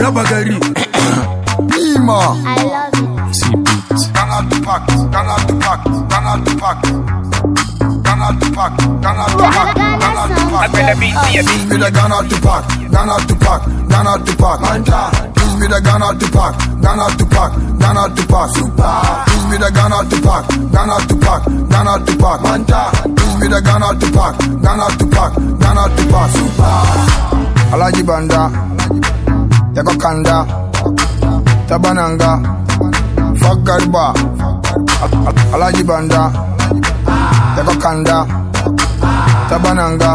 Arabagari. Nima. I love it. See beats. Gonna to pack, gonna to pack, gonna to pack. Gonna to pack, gonna to pack, gonna to pack. Give me the gonna to pack, gonna to pack, gonna to pack. Manta. Give me the gonna to pack, gonna to pack, gonna to pack. Super. Give me the gonna to pack, gonna to pack, gonna to pack. Manta. Give me the gonna to pack, gonna to pack, gonna to pack. Super. Alaji Banda, Yako Kanda, Tabananga, Fagarba, Alaji Banda, Yako Kanda, Tabananga,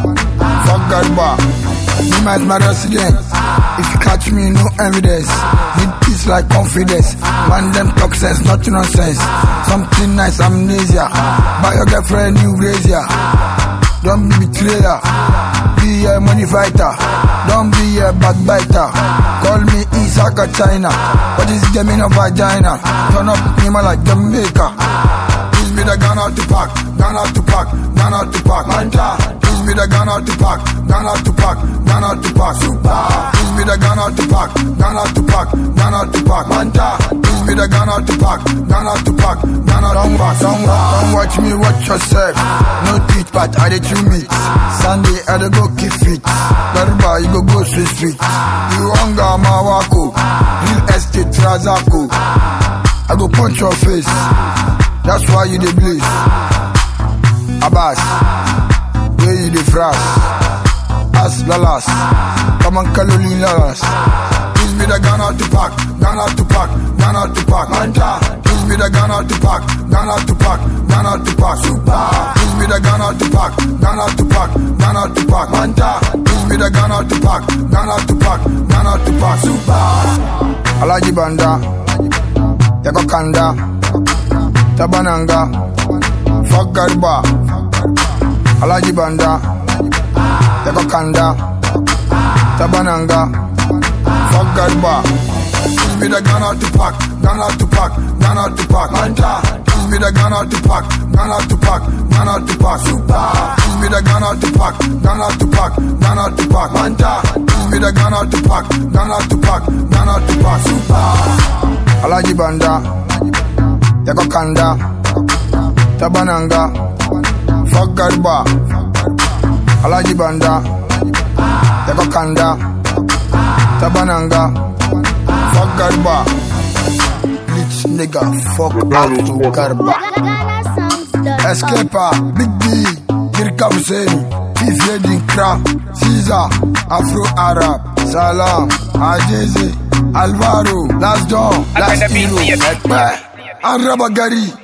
Fagarba. Me might my resident. If you catch me, no evidence. Need peace like confidence. Man, them talk sense, not nonsense. Something nice, amnesia. Buy your girlfriend, new brazier. Don't be betrayer. Be a money fighter. Don't be a backbiter. Call me Isaka China. What is the meaning of vagina? Turn up me like Jamaica. Give me the gun out to pack, gun out to pack, gun out to pack. Manta. Give me the gun out to pack, gun out to pack, gun out to pack. Super. Give me the gun out to pack, gun out to pack, gun out to pack. Manta. Give me the gun out to pack, gun out to pack, gun out to pack. Don't watch me, watch yourself. No teeth, but I did you meet. Sunday I dey go keep fit. Garba you go street. You hunger Mawako, real estate Razako. I go punch your face. That's why you dey blaze. Abbas, where you dey frost? As Lalas, come on Kalolin Lalas. Give me the gun out to pack, gun out to pack, gun out to pack. Manta. Give me the gun out to pack, gun out to pack, gun out to pack. Super. Give me the gun out to pack, gun out to pack, gun out to pack. Manta. Give me the gun out to pack, gun out to pack, gun out to pack. Super. Alaji Banda, Yako Kanda, Tabananga, Fagarba, Alaji Banda, Yako Kanda, Tabananga, Fagarba. Give me the gun out to pack, gun out to pack, gun out to pack. Manta. Give me the gun out to pack, gun out to pack, gun out to pack. Super. Give me the gun out to pack, gun out to pack, gun out to pack. Manta. Give me the gun out to pack, gun out to pack, gun out to pack. Super. Alaji Banda, Yako Kanda, Tabananga, Fagarba, Alaji Banda, Yako Kanda, Tabananga, Fagarba. Bleach nigga, fuck out to Garba. Escaper, Big B, Girka Hussein, Fifth Wedding Crap, Caesar, Afro Arab, Salam, Ajezi, Alvaro, Last Dawn, Last Hero, Arabagari.